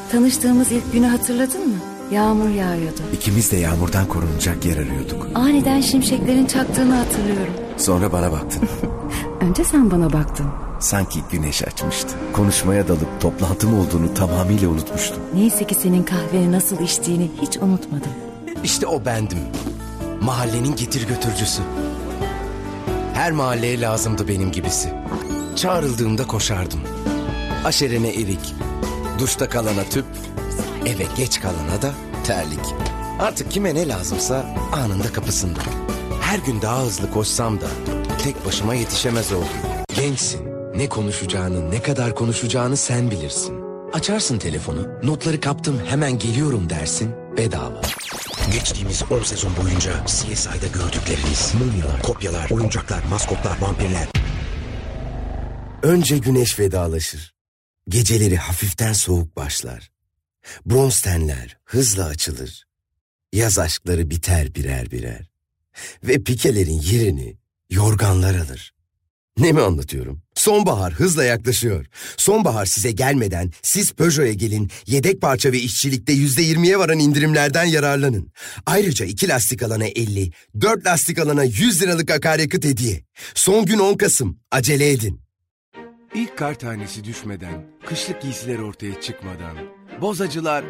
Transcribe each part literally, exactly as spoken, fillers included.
Tanıştığımız ilk günü hatırladın mı? Yağmur yağıyordu. İkimiz de yağmurdan korunacak yer arıyorduk. Aniden şimşeklerin çaktığını hatırlıyorum. Sonra bana baktın. Önce sen bana baktın. Sanki güneş açmıştı. Konuşmaya dalıp toplantım olduğunu tamamıyla unutmuştum. Neyse ki senin kahveni nasıl içtiğini hiç unutmadım. İşte o bendim. Mahallenin getir götürcüsü. Her mahalleye lazımdı benim gibisi. Çağrıldığımda koşardım. Aşerene erik, duşta kalana tüp, eve geç kalana da terlik. Artık kime ne lazımsa anında kapısında. Her gün daha hızlı koşsam da tek başıma yetişemez oldum. Gençsin. Ne konuşacağını, ne kadar konuşacağını sen bilirsin. Açarsın telefonu, notları kaptım hemen geliyorum dersin, bedava. Geçtiğimiz on sezon boyunca C S I'da gördükleriniz, mumyalar, kopyalar, oyuncaklar, maskotlar, vampirler. Önce güneş vedalaşır. Geceleri hafiften soğuk başlar. Bronz tenler hızla açılır. Yaz aşkları biter birer birer. Ve pikelerin yerini yorganlar alır. Ne mi anlatıyorum? Sonbahar hızla yaklaşıyor. Sonbahar size gelmeden siz Peugeot'a gelin, yedek parça ve işçilikte yüzde yirmiye varan indirimlerden yararlanın. Ayrıca iki lastik alana elli, dört lastik alana yüz liralık akaryakıt hediye. Son gün on Kasım, acele edin. İlk kar tanesi düşmeden, kışlık giysiler ortaya çıkmadan, bozacılar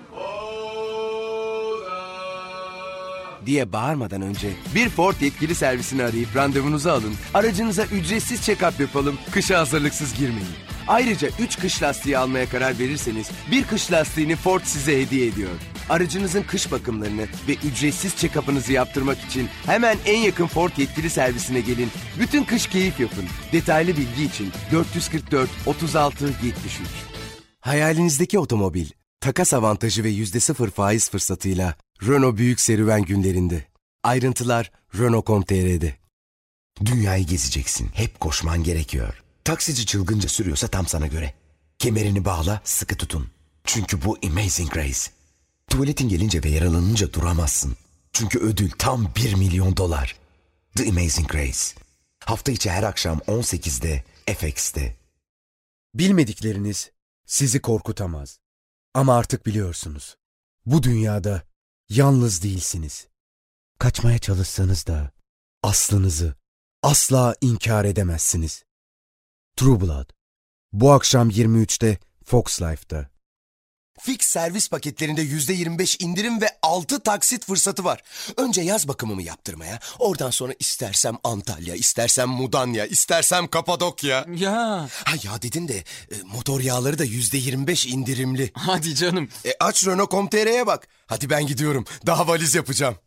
diye bağırmadan önce bir Ford yetkili servisini arayıp randevunuzu alın. Aracınıza ücretsiz check-up yapalım, kışa hazırlıksız girmeyin. Ayrıca üç kış lastiği almaya karar verirseniz bir kış lastiğini Ford size hediye ediyor. Aracınızın kış bakımlarını ve ücretsiz check-up'ınızı yaptırmak için hemen en yakın Ford yetkili servisine gelin. Bütün kış keyif yapın. Detaylı bilgi için dört yüz kırk dört otuz altı yetmiş üç. Hayalinizdeki otomobil, takas avantajı ve yüzde sıfır faiz fırsatıyla Renault Büyük Serüven günlerinde. Ayrıntılar Renault nokta com nokta tr'de. Dünyayı gezeceksin, hep koşman gerekiyor. Taksici çılgınca sürüyorsa tam sana göre. Kemerini bağla, sıkı tutun. Çünkü bu Amazing Grace. Tuvaletin gelince ve yaralanınca duramazsın. Çünkü ödül tam bir milyon dolar. The Amazing Grace. Hafta içi her akşam on sekizde F X'te. Bilmedikleriniz sizi korkutamaz. Ama artık biliyorsunuz. Bu dünyada yalnız değilsiniz. Kaçmaya çalışsanız da aslınızı asla inkar edemezsiniz. True Blood. Bu akşam yirmi üçte Fox Life'da. Fix servis paketlerinde yüzde yirmi beş indirim ve altı taksit fırsatı var. Önce yaz bakımımı yaptırmaya, oradan sonra istersem Antalya, istersem Mudanya, istersem Kapadokya. Ya. Ha ya dedin de e, motor yağları da yüzde yirmi beş indirimli. Hadi canım. E, aç Renault nokta com nokta tr'ye bak. Hadi ben gidiyorum. Daha valiz yapacağım.